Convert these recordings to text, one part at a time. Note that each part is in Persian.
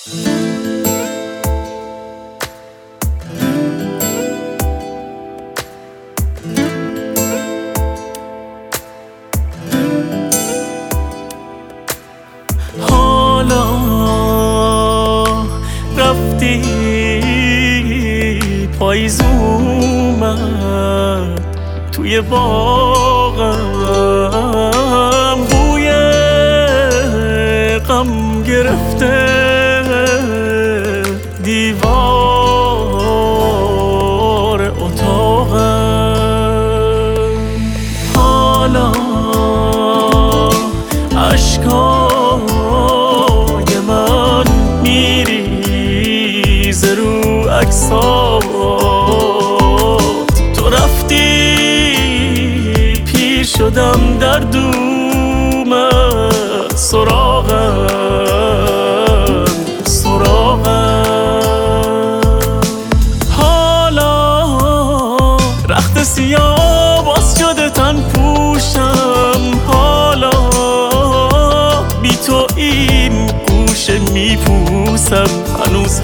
حالا رفتی پاییز اومد توی باغم، بوی غم گرفته دیوار اتاقم. حالا اشکای من میریزه رو عکسات، تو رفتی پیر شدم در دومت، سراغم حالا رخت سیاه باز شده تن پوشم، حالا بی تو این گوشه میپوسم، هنوز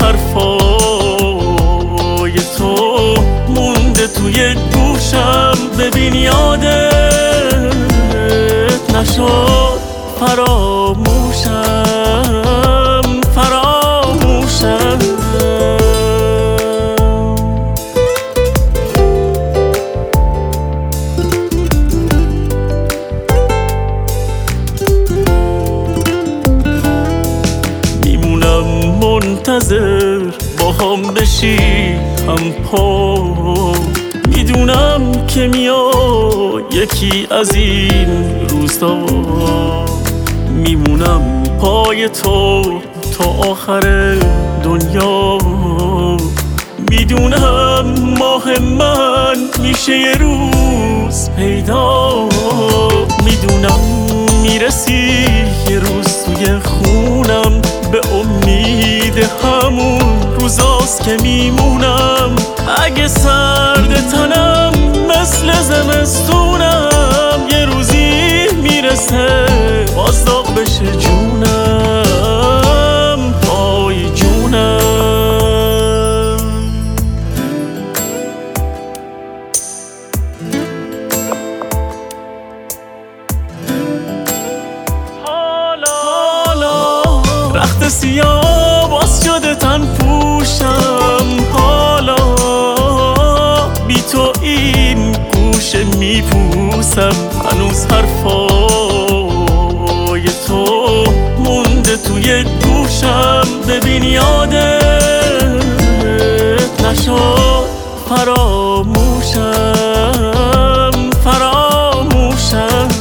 حرفای تو مونده توی گوشم. ببین یادت نشد فراموشم میمونم منتظر با هم بشی هم پا، میدونم که میای یکی از این روزا، میمونم پای تو تا آخر دنیا. میدونم ماه من میشه یه روز پیدا، میدونم میرسی یه روز توی خونم، به امید همون روزاست که میمونم. اگه سرد تنم مثل زمستونم، یه روزی میرسه باز داغ بشه جونم، آی جونم. حالا رخت سیاه باز شده تن پوشم، حالا بی تو این گوشه میپوسم، هنوز حرفای تو مونده توی گوشم. ببین یادت نشد فراموشم